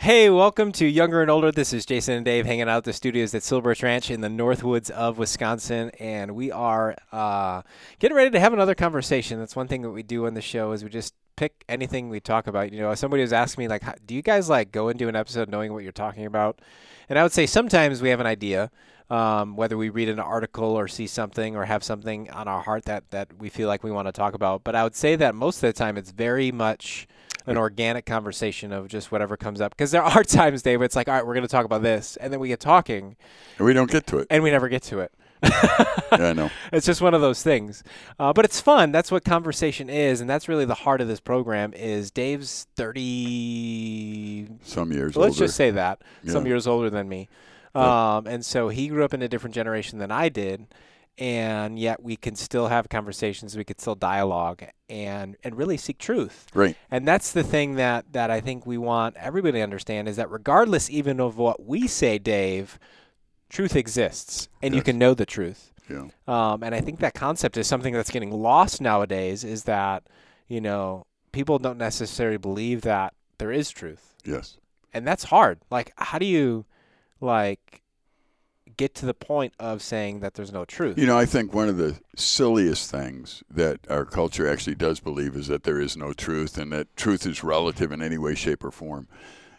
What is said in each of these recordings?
Hey, welcome to Younger and Older. This is Jason and Dave hanging out at the studios at Silbirch Ranch in the Northwoods of Wisconsin, and we are getting ready to have another conversation. That's one thing that we do on the show is we just pick anything we talk about. You know, somebody was asking me, like, do you guys, like, go into an episode knowing what you're talking about? And I would say sometimes we have an idea, whether we read an article or see something or have something on our heart that we feel like we want to talk about. But I would say that most of the time it's very much an organic conversation of just whatever comes up. Because there are times, Dave, it's like, all right, we're going to talk about this. And then we get talking. And we don't get to it. And we never get to it. Yeah, I know. It's just one of those things. But it's fun. That's what conversation is. And that's really the heart of this program is Dave's 30... Some years older. Let's just say that. Yeah. Some years older than me. And so he grew up in a different generation than I did. And yet we can still have conversations. We could still dialogue and really seek truth. Right. And that's the thing that I think we want everybody to understand is that regardless even of what we say, Dave, truth exists and you can know the truth. Yeah. And I think that concept is something that's getting lost nowadays is that, you know, people don't necessarily believe that there is truth. Yes. And that's hard. Like, how do you, like, get to the point of saying that there's no truth? You know, I think one of the silliest things that our culture actually does believe is that there is no truth and that truth is relative in any way, shape, or form.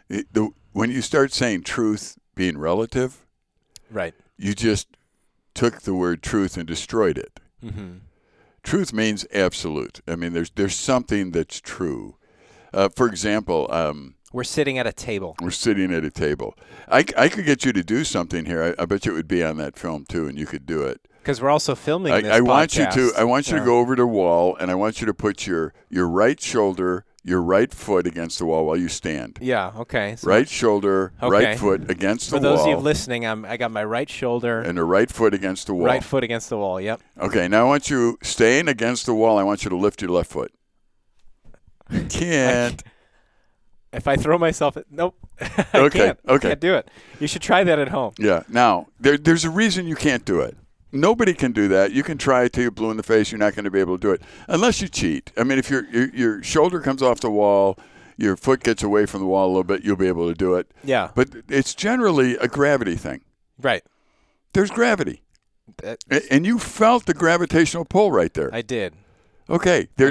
When you start saying truth being relative, Right. you just took the word truth and destroyed it. Mm-hmm. Truth means absolute. I mean, there's something that's true. For example, We're sitting at a table. we're sitting at a table. I could get you to do something here. I bet you it would be on that film too, and you could do it. Because we're also filming this I want you podcast. to. I want you to go over to the wall, and I want you to put your right shoulder, your right foot against the wall while you stand. Yeah, okay. So Right shoulder, Okay. right foot against the for those wall. of you listening, I got my right shoulder, and the right foot against the wall. right foot against the wall. Yep. Okay, now I want you staying against the wall. I want you to lift your left foot. You can't. If I throw myself, nope. I Okay, can't. okay. Can't do it. You should try that at home. Yeah. Now, there's a reason you can't do it. Nobody can do that. You can try it till you're blue in the face. You're not going to be able to do it unless you cheat. I mean, if your shoulder comes off the wall, your foot gets away from the wall a little bit, you'll be able to do it. Yeah. But it's generally a gravity thing. Right. There's gravity. And you felt the gravitational pull right there. I did. Okay. And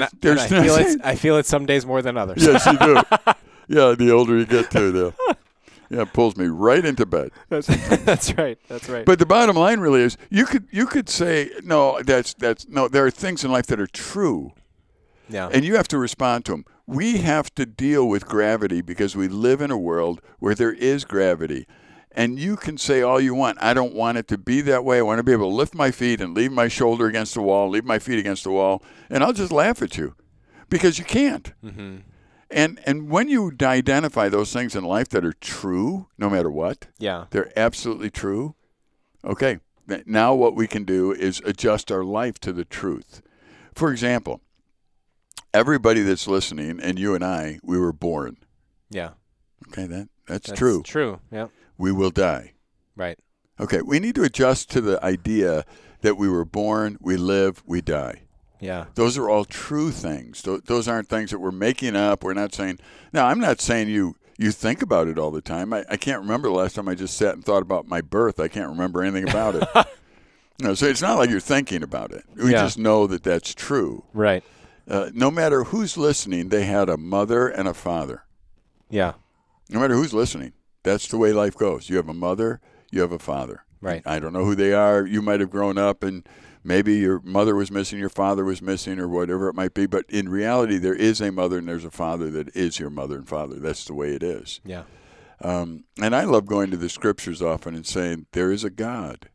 I feel it some days more than others. Yes, you do. Yeah, the older you get too, though. Yeah, it pulls me right into bed. That's right. That's right. But the bottom line really is you could say, no, that's no, there are things in life that are true. Yeah. And you have to respond to them. We have to deal with gravity because we live in a world where there is gravity. And you can say all you want. I don't want it to be that way. I want to be able to lift my feet and leave my shoulder against the wall, leave my feet against the wall, and I'll just laugh at you because you can't. Mm-hmm. And when you identify those things in life that are true, no matter what, Yeah. they're absolutely true. Okay, now what we can do is adjust our life to the truth. For example, everybody that's listening, and you and I, we were born. Yeah. Okay, that's true. True. Yeah. We will die. Right. Okay, we need to adjust to the idea that we were born, we live, we die. Yeah. Those are all true things. Those aren't things that we're making up. We're not saying. Now, I'm not saying you think about it all the time. I can't remember the last time I just sat and thought about my birth. I can't remember anything about it. No, so it's not like you're thinking about it. We just know that that's true. Right. No matter who's listening, they had a mother and a father. Yeah. No matter who's listening, that's the way life goes. You have a mother, you have a father. Right. I don't know who they are. You might have grown up and maybe your mother was missing, your father was missing, or whatever it might be. But in reality, there is a mother and there's a father that is your mother and father. That's the way it is. Yeah. And I love going to the scriptures often and saying, there is a God,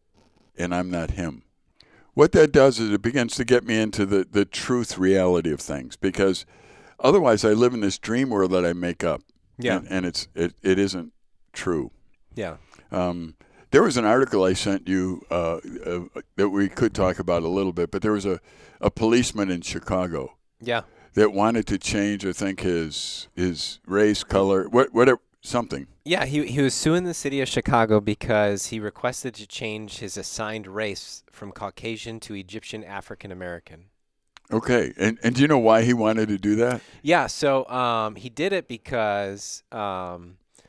and I'm not him. What that does is it begins to get me into the truth reality of things, because otherwise I live in this dream world that I make up. Yeah. And it isn't true. Yeah. There was an article I sent you that we could talk about a little bit, but there was a policeman in Chicago Yeah. that wanted to change, I think, his race, color, whatever, something. Yeah, he was suing the city of Chicago because he requested to change his assigned race from Caucasian to Egyptian African American. Okay, and do you know why he wanted to do that? Yeah, so he did it because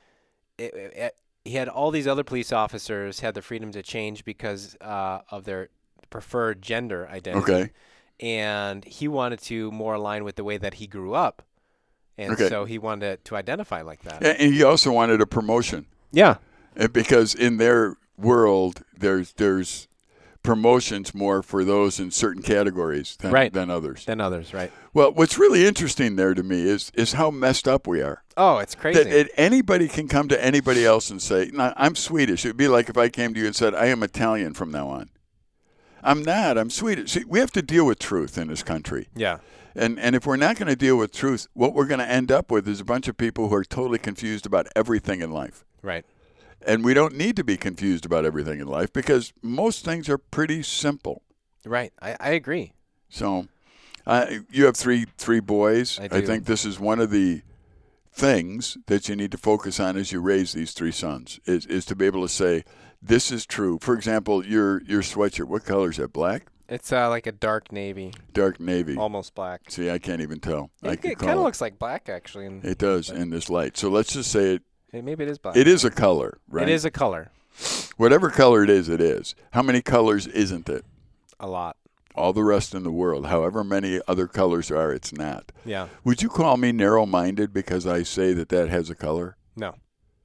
he had all these other police officers had the freedom to change because of their preferred gender identity. Okay. And he wanted to more align with the way that he grew up. And Okay. so he wanted to identify like that. And he also wanted a promotion. Yeah. Because in their world, there's promotions more for those in certain categories than others. Than others, right. Well, what's really interesting there to me is how messed up we are. Oh, it's crazy. That anybody can come to anybody else and say, no, I'm Swedish. It would be like if I came to you and said, I am Italian from now on. I'm not. I'm Swedish. See, we have to deal with truth in this country. Yeah. And if we're not going to deal with truth, what we're going to end up with is a bunch of people who are totally confused about everything in life. Right. And we don't need to be confused about everything in life because most things are pretty simple. Right. I agree. So you have three boys. I do. I think this is one of the things that you need to focus on as you raise these three sons is to be able to say, this is true. For example, your sweatshirt, what color is that, black? It's like a dark navy. Dark navy. Almost black. See, I can't even tell. It kind of looks like black, actually. It does in this light. So let's just say maybe it is black. it is a color, right? It is a color. Whatever color it is, it is. How many colors isn't it? A lot. All the rest in the world, however many other colors are, it's not. Yeah. Would you call me narrow-minded because I say that has a color? No.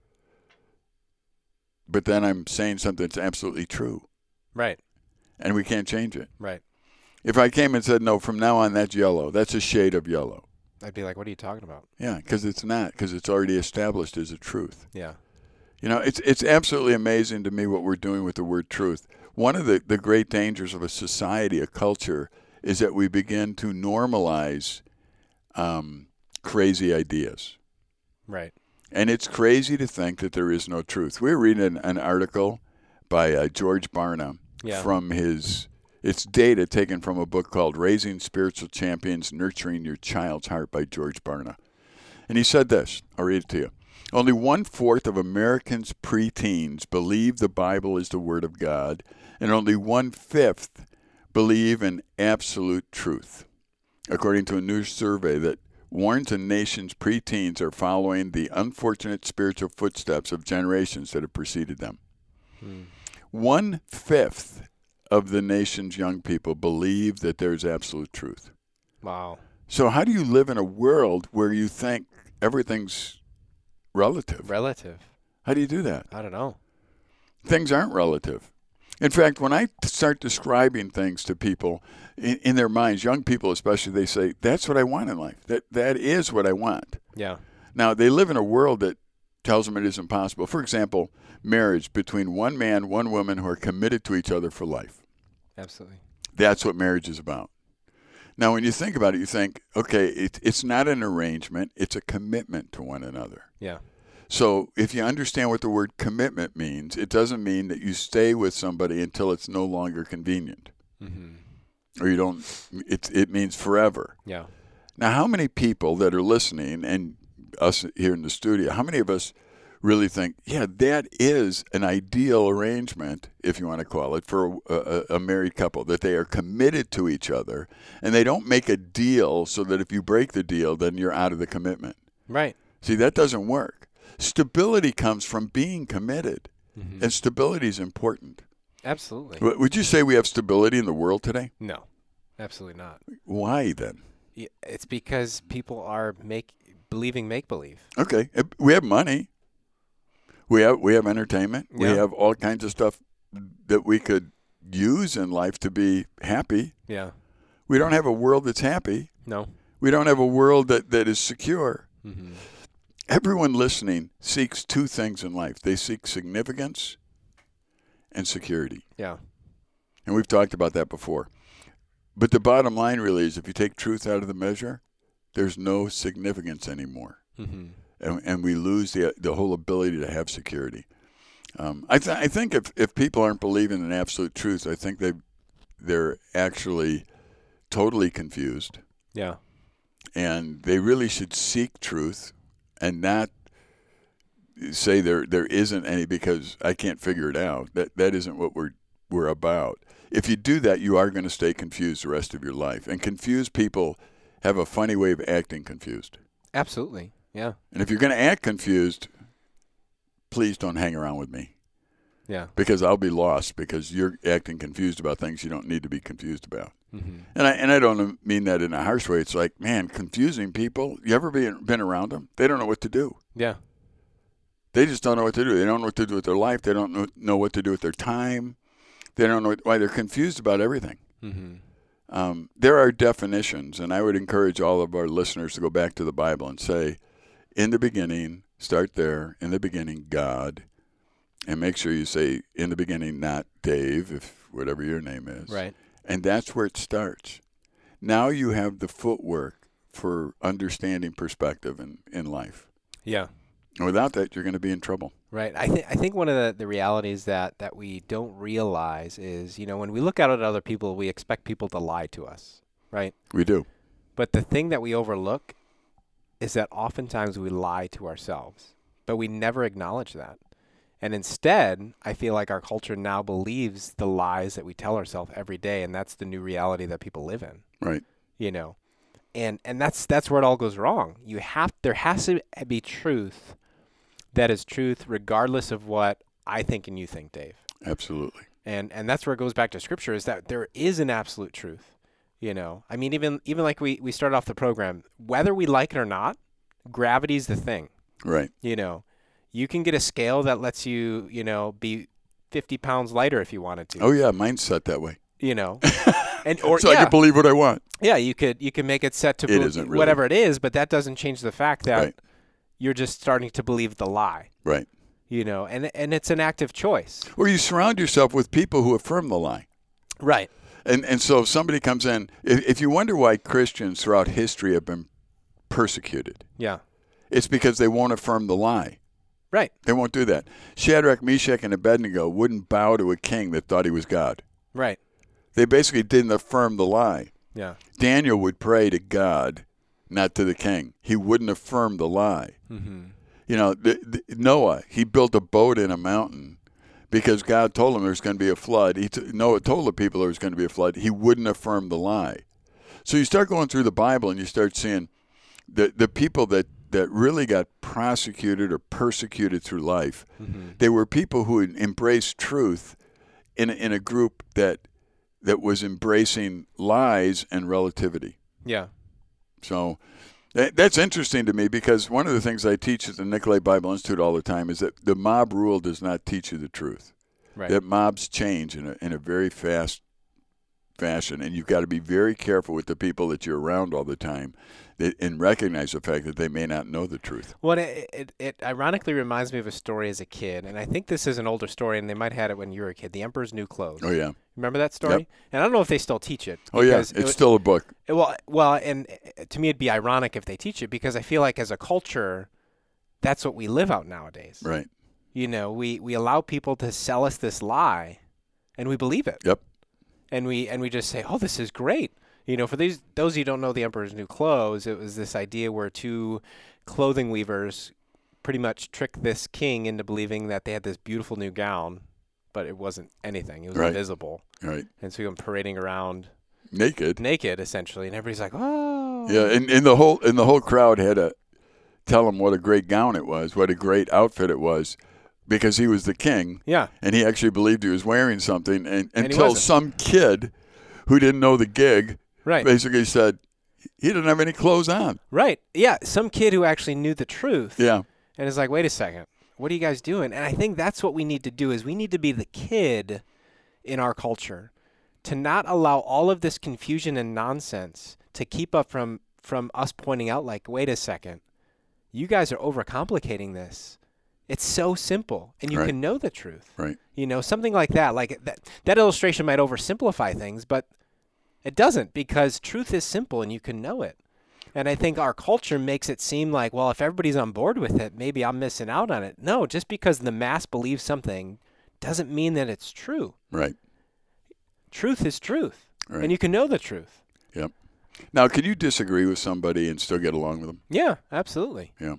But then I'm saying something that's absolutely true. Right. And we can't change it. Right. If I came and said, no, from now on that's yellow, that's a shade of yellow. I'd be like, what are you talking about? Yeah, because it's not, because it's already established as a truth. Yeah. You know, it's absolutely amazing to me what we're doing with the word truth. One of the great dangers of a society, a culture, is that we begin to normalize crazy ideas. Right. And it's crazy to think that there is no truth. We were reading an article by George Barna from it's data taken from a book called Raising Spiritual Champions, Nurturing Your Child's Heart by George Barna. And he said this, I'll read it to you. Only 1/4 of Americans' preteens believe the Bible is the Word of God, and only 1/5 believe in absolute truth, according to a new survey that warns a nation's preteens are following the unfortunate spiritual footsteps of generations that have preceded them. 1/5 of the nation's young people believe that there's absolute truth. Wow. So how do you live in a world where you think everything's relative? How do you do that? I don't know. Things aren't relative. In fact, when I start describing things to people in their minds, young people especially, they say, that's what I want in life. That is what I want. Yeah. Now, they live in a world that tells them it is impossible. For example, marriage between one man, one woman who are committed to each other for life. Absolutely. That's what marriage is about. Now, when you think about it, you think, okay, it's not an arrangement. It's a commitment to one another. Yeah. So if you understand what the word commitment means, it doesn't mean that you stay with somebody until it's no longer convenient. Or you don't, it means forever. Yeah. Now, how many people that are listening, and us here in the studio, how many of us really think, yeah, that is an ideal arrangement, if you want to call it, for a married couple, that they are committed to each other, and they don't make a deal so that if you break the deal, then you're out of the commitment. Right. See, that doesn't work. Stability comes from being committed, and stability is important. Absolutely. Would you say we have stability in the world today? No, absolutely not. Why then? It's because people are believing make-believe. Okay, we have money. We have entertainment. Yeah. We have all kinds of stuff that we could use in life to be happy. Yeah. We don't have a world that's happy. No. We don't have a world that is secure. Everyone listening seeks two things in life. They seek significance and security. Yeah. And we've talked about that before. But the bottom line really is if you take truth out of the measure, there's no significance anymore. And we lose the whole ability to have security. I think if people aren't believing in absolute truth, I think they're actually totally confused. Yeah. And they really should seek truth and not say there isn't any because I can't figure it out. That isn't what we're about. If you do that, you are going to stay confused the rest of your life. And confused people have a funny way of acting confused. Absolutely. Yeah. And if you're going to act confused, please don't hang around with me. Yeah. Because I'll be lost because you're acting confused about things you don't need to be confused about. Mm-hmm. And I don't mean that in a harsh way. It's like, man, confusing people. You ever been around them? They don't know what to do. Yeah. They just don't know what to do. They don't know what to do with their life. They don't know what to do with their time. They don't know why they're confused about everything. Mm-hmm. There are definitions, and I would encourage all of our listeners to go back to the Bible and say, in the beginning, start there, in the beginning, God, and make sure you say, in the beginning, not Dave, if whatever your name is. Right. And that's where it starts. Now you have the footwork for understanding perspective in life. Yeah. And without that, you're going to be in trouble. Right. I think one of the realities that we don't realize is, when we look out at other people, we expect people to lie to us, right? We do. But the thing that we overlook is that oftentimes we lie to ourselves, but we never acknowledge that. And instead, I feel like our culture now believes the lies that we tell ourselves every day, and that's the new reality that people live in. Right. And that's where it all goes wrong. There has to be truth that is truth regardless of what I think and you think, Dave. Absolutely. And that's where it goes back to Scripture, is that there is an absolute truth. I mean, even like we started off the program, whether we like it or not, gravity's the thing. Right. You can get a scale that lets you, be 50 pounds lighter if you wanted to. Oh yeah, mine's set that way. And so I can believe what I want. Yeah, you can make it set to isn't really. Whatever it is, but that doesn't change the fact that Right. you're just starting to believe the lie. Right. And it's an active choice. Or you surround yourself with people who affirm the lie. Right. And so if somebody comes in, if you wonder why Christians throughout history have been persecuted, Yeah. it's because they won't affirm the lie. Right. They won't do that. Shadrach, Meshach, and Abednego wouldn't bow to a king that thought he was God. Right. They basically didn't affirm the lie. Yeah. Daniel would pray to God, not to the king. He wouldn't affirm the lie. Mm-hmm. Noah, he built a boat in a mountain because God told him there's going to be a flood. Noah told the people there was going to be a flood. He wouldn't affirm the lie. So you start going through the Bible and you start seeing the people that really got prosecuted or persecuted through life. Mm-hmm. They were people who embraced truth in a group that was embracing lies and relativity. Yeah. So that's interesting to me because one of the things I teach at the Nicolet Bible Institute all the time is that the mob rule does not teach you the truth. Right. That mobs change in a very fast fashion, and you've got to be very careful with the people that you're around all the time and recognize the fact that they may not know the truth. Well, it ironically reminds me of a story as a kid, and I think this is an older story, and they might have had it when you were a kid, The Emperor's New Clothes. Oh, yeah. Remember that story? Yep. And I don't know if they still teach it. Oh, yeah. It's still a book. Well, and to me it'd be ironic if they teach it because I feel like as a culture, that's what we live out nowadays. Right. We allow people to sell us this lie, and we believe it. Yep. And we just say, oh, this is great. For those of you who don't know The Emperor's New Clothes, it was this idea where two clothing weavers pretty much tricked this king into believing that they had this beautiful new gown, but it wasn't anything. It was invisible. Right. And so he went parading around naked, essentially, and everybody's like, oh. Yeah, and the whole crowd had to tell him what a great gown it was, what a great outfit it was, because he was the king. Yeah. And he actually believed he was wearing something, and he until wasn't. some kid who didn't know the gig Right. basically said he didn't have any clothes on. Right. Yeah. Some kid who actually knew the truth. Yeah. And is like, wait a second, what are you guys doing? And I think that's what we need to do is we need to be the kid in our culture to not allow all of this confusion and nonsense to keep up from us pointing out like, wait a second, you guys are overcomplicating this. It's so simple, and you can know the truth. Right. Something like that. Like that illustration might oversimplify things, but it doesn't because truth is simple and you can know it. And I think our culture makes it seem like, well, if everybody's on board with it, maybe I'm missing out on it. No, just because the mass believes something doesn't mean that it's true. Right. Truth is truth, Right. and you can know the truth. Yep. Now, can you disagree with somebody and still get along with them? Yeah, absolutely. Yeah.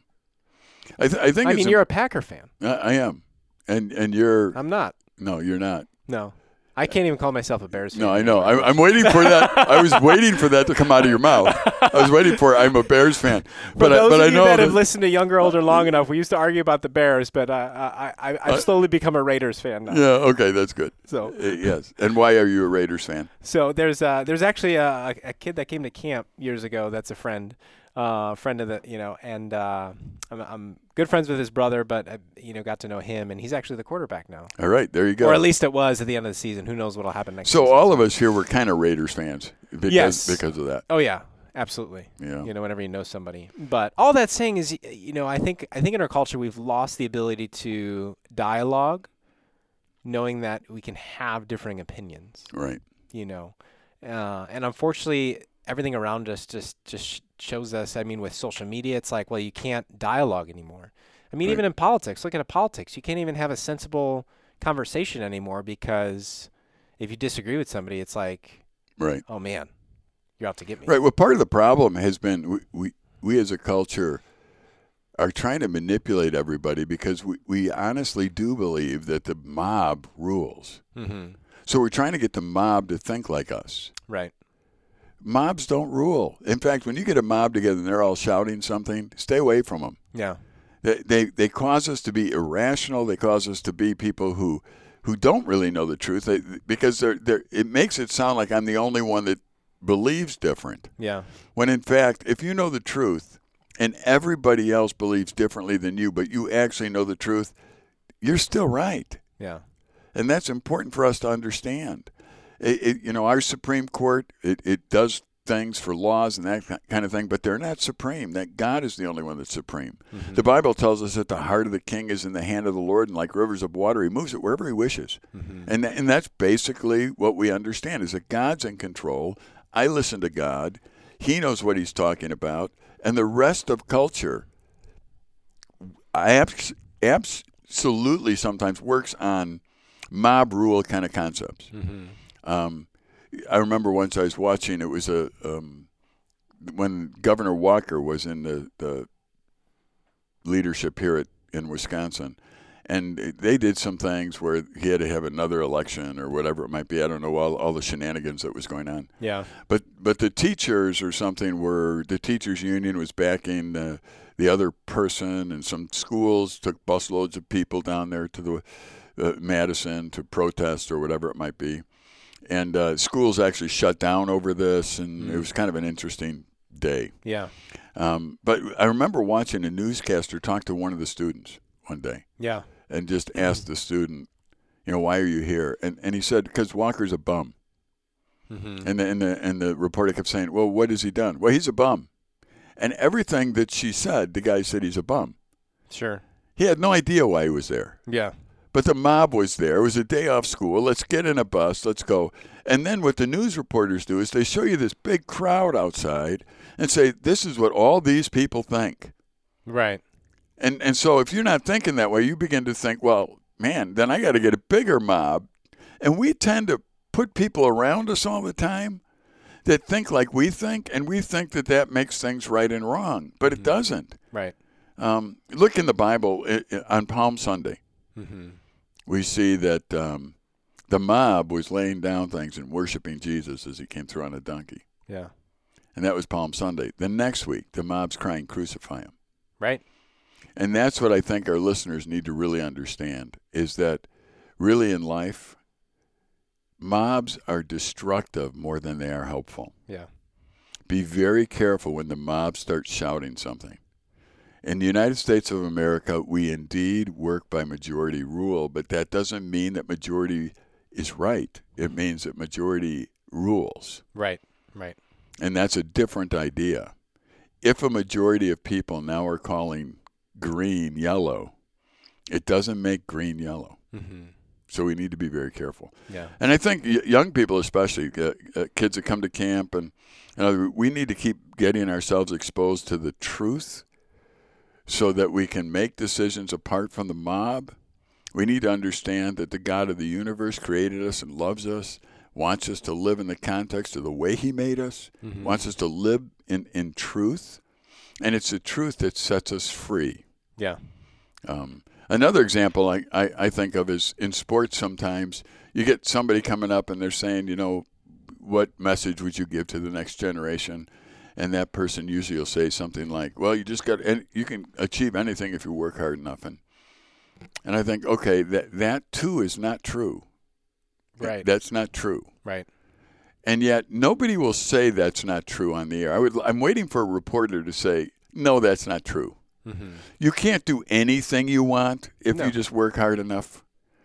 I think. You're a Packer fan. I am, and you're. I'm not. No, you're not. No. I can't even call myself a Bears fan. No, I know. I'm waiting for that. I was waiting for that to come out of your mouth. I was waiting for it. I'm a Bears fan. For those of I you know that have listened to Younger Older long enough, we used to argue about the Bears, but I've slowly become a Raiders fan now. Yeah, okay, that's good. So yes. And why are you a Raiders fan? So there's actually a kid that came to camp years ago that's a friend of the, and I'm good friends with his brother, but I, got to know him, and he's actually the quarterback now. All right, there you go. Or at least it was at the end of the season. Who knows what'll happen next So season. all of us here were kind of Raiders fans because of that. Oh yeah, absolutely. Yeah. Whenever you know somebody. But all that's saying is, I think in our culture we've lost the ability to dialogue, knowing that we can have differing opinions. Right. And unfortunately, everything around us just shows us. I mean, with social media, it's like, well, you can't dialogue anymore. I mean, Right. even in politics, look at politics. You can't even have a sensible conversation anymore because if you disagree with somebody, it's like, Right. oh man, you're out to get me. Right. Well, part of the problem has been we as a culture are trying to manipulate everybody because we honestly do believe that the mob rules. Mm-hmm. So we're trying to get the mob to think like us. Right. Mobs don't rule. In fact, when you get a mob together and they're all shouting something, stay away from them. Yeah. They cause us to be irrational. They cause us to be people who don't really know the truth because it makes it sound like I'm the only one that believes different. Yeah. When in fact, if you know the truth and everybody else believes differently than you, but you actually know the truth, you're still right. Yeah. And that's important for us to understand. Our Supreme Court, it does things for laws and that kind of thing, but they're not supreme. That God is the only one that's supreme. Mm-hmm. The Bible tells us that the heart of the king is in the hand of the Lord, and like rivers of water, he moves it wherever he wishes. Mm-hmm. And that's basically what we understand, is that God's in control. I listen to God. He knows what he's talking about. And the rest of culture absolutely sometimes works on mob rule kind of concepts. Mm-hmm. I remember once I was watching, it was when Governor Walker was in the leadership here in Wisconsin, and they did some things where he had to have another election or whatever it might be. I don't know all the shenanigans that was going on. Yeah. But the teachers or something were, the teachers union was backing the other person, and some schools took busloads of people down there to the Madison to protest or whatever it might be. And schools actually shut down over this, and it was kind of an interesting day. Yeah. But I remember watching a newscaster talk to one of the students one day. Yeah. And just ask the student, why are you here? And he said, because Walker's a bum. Mm-hmm. And the reporter kept saying, well, what has he done? Well, he's a bum. And everything that she said, the guy said he's a bum. Sure. He had no idea why he was there. Yeah. But the mob was there. It was a day off school. Let's get in a bus. Let's go. And then what the news reporters do is they show you this big crowd outside and say, this is what all these people think. Right. And so if you're not thinking that way, you begin to think, well, man, then I got to get a bigger mob. And we tend to put people around us all the time that think like we think, and we think that makes things right and wrong. But it doesn't. Right. Look in the Bible on Palm Sunday. Mm-hmm. We see that the mob was laying down things and worshiping Jesus as he came through on a donkey. Yeah. And that was Palm Sunday. The next week, the mob's crying, crucify him. Right. And that's what I think our listeners need to really understand, is that really in life, mobs are destructive more than they are helpful. Yeah. Be very careful when the mob starts shouting something. In the United States of America, we indeed work by majority rule, but that doesn't mean that majority is right. It means that majority rules. Right, right. And that's a different idea. If a majority of people now are calling green yellow, it doesn't make green yellow. Mm-hmm. So we need to be very careful. Yeah. And I think young people especially, kids that come to camp, and we need to keep getting ourselves exposed to the truth so that we can make decisions apart from the mob. We need to understand that the God of the universe created us and loves us, wants us to live in the context of the way he made us, mm-hmm. wants us to live in truth, and it's the truth that sets us free. Yeah. Another example I think of is in sports sometimes you get somebody coming up and they're saying, what message would you give to the next generation? And that person usually will say something like, well, you can achieve anything if you work hard enough. And I think, okay, that too is not true. Right. That's not true. Right. And yet nobody will say that's not true on the air. I'm waiting for a reporter to say, no, that's not true. Mm-hmm. You can't do anything you want if you just work hard enough.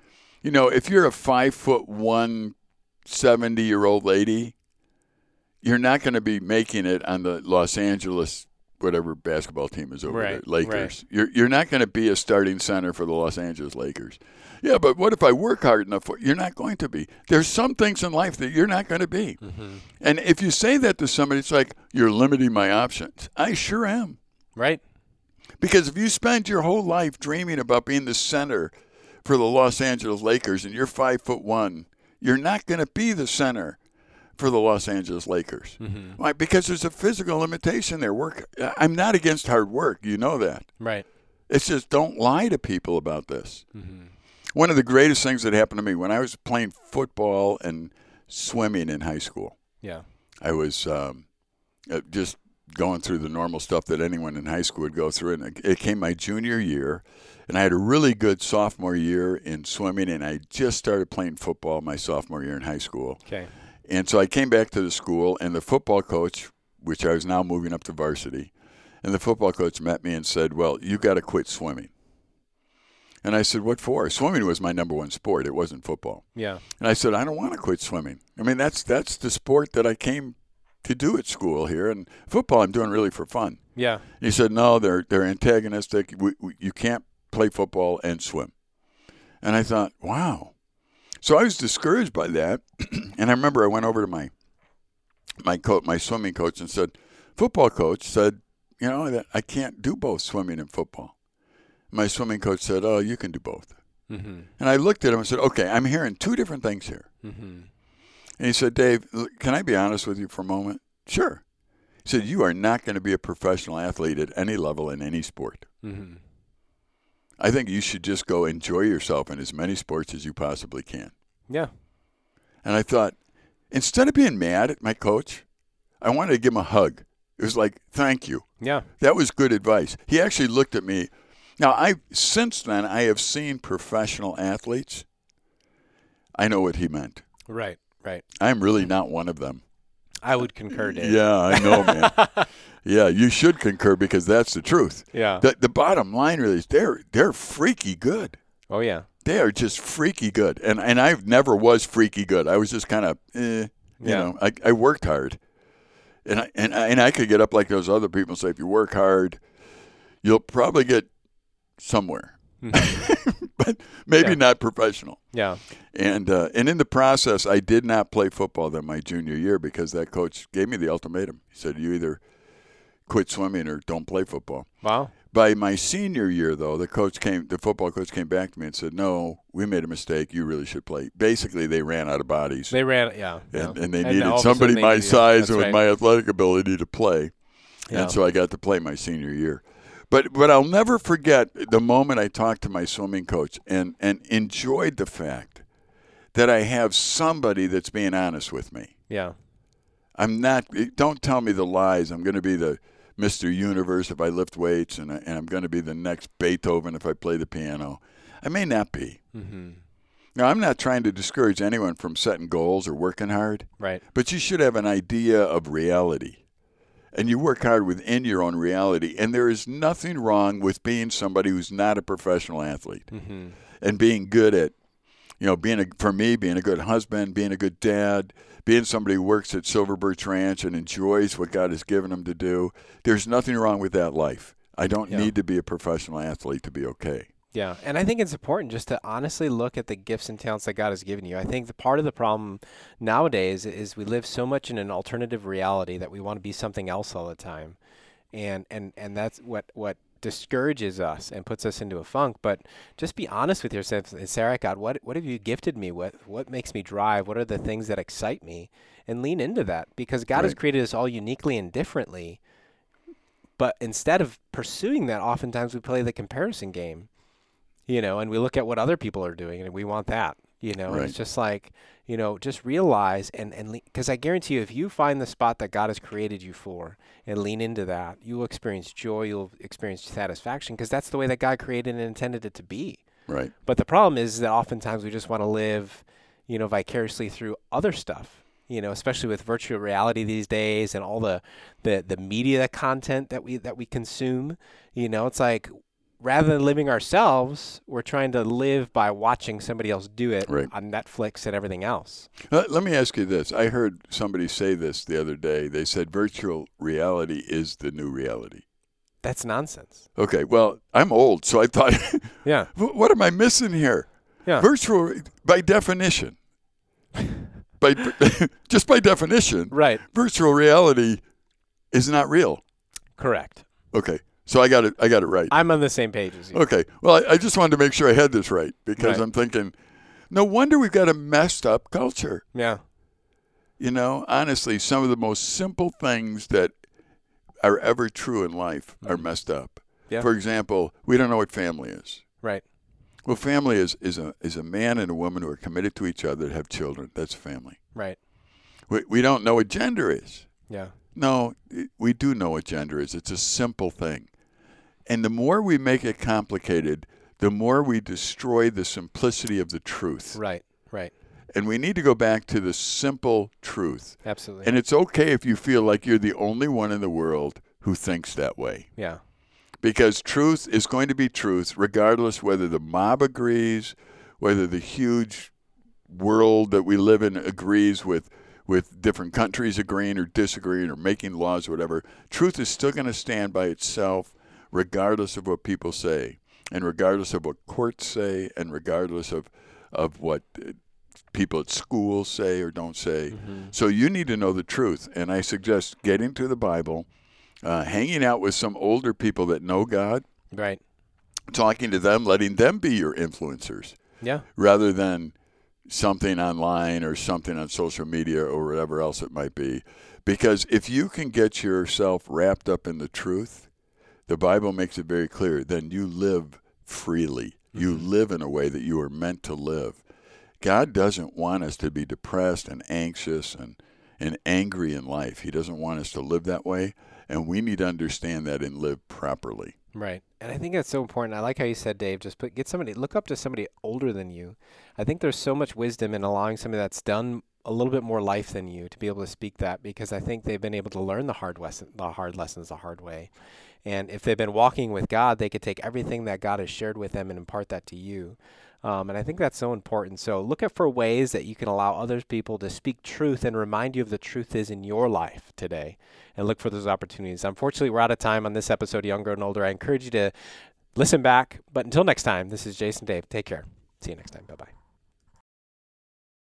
If you're a 5'1", 70-year-old lady, you're not going to be making it on the Los Angeles, whatever basketball team is over there, Lakers. Right. You're not going to be a starting center for the Los Angeles Lakers. Yeah, but what if I work hard enough for it? You're not going to be. There's some things in life that you're not going to be. Mm-hmm. And if you say that to somebody, it's like, you're limiting my options. I sure am. Right. Because if you spend your whole life dreaming about being the center for the Los Angeles Lakers and you're 5'1", you're not going to be the center for the Los Angeles Lakers. Mm-hmm. Why? Because there's a physical limitation there. I'm not against hard work. You know that. Right. It's just don't lie to people about this. Mm-hmm. One of the greatest things that happened to me when I was playing football and swimming in high school. Yeah. I was just going through the normal stuff that anyone in high school would go through. And it came my junior year, and I had a really good sophomore year in swimming, and I just started playing football my sophomore year in high school. Okay. And so I came back to the school, and the football coach, which I was now moving up to varsity, and the football coach met me and said, well, you got to quit swimming. And I said, what for? Swimming was my number one sport. It wasn't football. Yeah. And I said, I don't want to quit swimming. I mean, that's the sport that I came to do at school here. And football I'm doing really for fun. Yeah. And he said, no, they're antagonistic. You can't play football and swim. And I thought, wow. So I was discouraged by that. And I remember I went over to my swimming coach and said, football coach said, that I can't do both swimming and football. My swimming coach said, oh, you can do both. Mm-hmm. And I looked at him and said, okay, I'm hearing two different things here. Mm-hmm. And he said, Dave, can I be honest with you for a moment? Sure. He said, you are not going to be a professional athlete at any level in any sport. Mm-hmm. I think you should just go enjoy yourself in as many sports as you possibly can. Yeah. And I thought, instead of being mad at my coach, I wanted to give him a hug. It was like, thank you. Yeah. That was good advice. He actually looked at me. Now, since then, I have seen professional athletes. I know what he meant. Right. Right. I'm really not one of them. I would concur, Dave. Yeah, I know, man. Yeah, you should concur because that's the truth. Yeah. The bottom line really is they're freaky good. Oh, yeah. They are just freaky good. And I never was freaky good. I was just kind of, you know, I worked hard. And I could get up like those other people and say, if you work hard, you'll probably get somewhere. Mm-hmm. But maybe not professional. Yeah. And in the process, I did not play football then my junior year because that coach gave me the ultimatum. He said, you either quit swimming or don't play football. Wow. By my senior year, though, the football coach came back to me and said, no, we made a mistake. You really should play. Basically, they ran out of bodies. They ran, yeah. And they needed somebody my size and with my athletic ability to play. Yeah. And so I got to play my senior year. But I'll never forget the moment I talked to my swimming coach and enjoyed the fact that I have somebody that's being honest with me. Yeah. I'm not – don't tell me the lies. I'm going to be the Mr. Universe if I lift weights, and I'm going to be the next Beethoven if I play the piano. I may not be. Mm-hmm. Now, I'm not trying to discourage anyone from setting goals or working hard. Right. But you should have an idea of reality. And you work hard within your own reality. And there is nothing wrong with being somebody who's not a professional athlete. Mm-hmm. And being good at, being a good husband, being a good dad, being somebody who works at Silver Birch Ranch and enjoys what God has given them to do. There's nothing wrong with that life. I don't need to be a professional athlete to be okay. Yeah, and I think it's important just to honestly look at the gifts and talents that God has given you. I think the part of the problem nowadays is we live so much in an alternative reality that we want to be something else all the time, and that's what discourages us and puts us into a funk. But just be honest with yourself and say, all right, God, what have you gifted me with? What makes me drive? What are the things that excite me? And lean into that, because God has created us all uniquely and differently. But instead of pursuing that, oftentimes we play the comparison game. and we look at what other people are doing and we want that, and Right. it's just like, just realize and because I guarantee you, if you find the spot that God has created you for and lean into that, you will experience joy, you'll experience satisfaction, because that's the way that God created and intended it to be. Right. But the problem is that oftentimes we just want to live, vicariously through other stuff, especially with virtual reality these days and all the media content that we consume. It's like, rather than living ourselves, we're trying to live by watching somebody else do it Right. on Netflix and everything else. Let me ask you this. I heard somebody say this the other day. They said virtual reality is the new reality. That's nonsense. Okay, well, I'm old, so I thought, Yeah. what am I missing here? Yeah. Virtual, by definition, just by definition, Right. virtual reality is not real. Correct. Okay, so I got it right. I'm on the same page as you. Okay, well, I just wanted to make sure I had this right, because Right. I'm thinking, no wonder we've got a messed up culture. Yeah. Honestly, some of the most simple things that are ever true in life are messed up. Yeah. For example, we don't know what family is. Right. Well, family is a man and a woman who are committed to each other, have children. That's family. Right. We don't know what gender is. Yeah. No, we do know what gender is. It's a simple thing. And the more we make it complicated, the more we destroy the simplicity of the truth. Right. Right. And we need to go back to the simple truth. Absolutely. And it's okay if you feel like you're the only one in the world who thinks that way. Yeah. Because truth is going to be truth, regardless whether the mob agrees, whether the huge world that we live in agrees with different countries agreeing or disagreeing or making laws or whatever. Truth is still going to stand by itself, regardless of what people say, and regardless of what courts say, and regardless of what people at school say or don't say. Mm-hmm. So you need to know the truth. And I suggest getting to the Bible, hanging out with some older people that know God, Right. talking to them, letting them be your influencers, Yeah. rather than something online or something on social media or whatever else it might be. Because if you can get yourself wrapped up in the truth, the Bible makes it very clear, then you live freely. You live in a way that you are meant to live. God doesn't want us to be depressed and anxious and angry in life. He doesn't want us to live that way, and we need to understand that and live properly. Right. And I think that's so important. I like how you said, Dave, just look up to somebody older than you. I think there's so much wisdom in allowing somebody that's done a little bit more life than you to be able to speak that, because I think they've been able to learn the hard lessons the hard way. And if they've been walking with God, they could take everything that God has shared with them and impart that to you. And I think that's so important. So look for ways that you can allow other people to speak truth and remind you of the truth is in your life today, and look for those opportunities. Unfortunately, we're out of time on this episode of Younger and Older. I encourage you to listen back. But until next time, this is Jason Dave. Take care. See you next time. Bye-bye.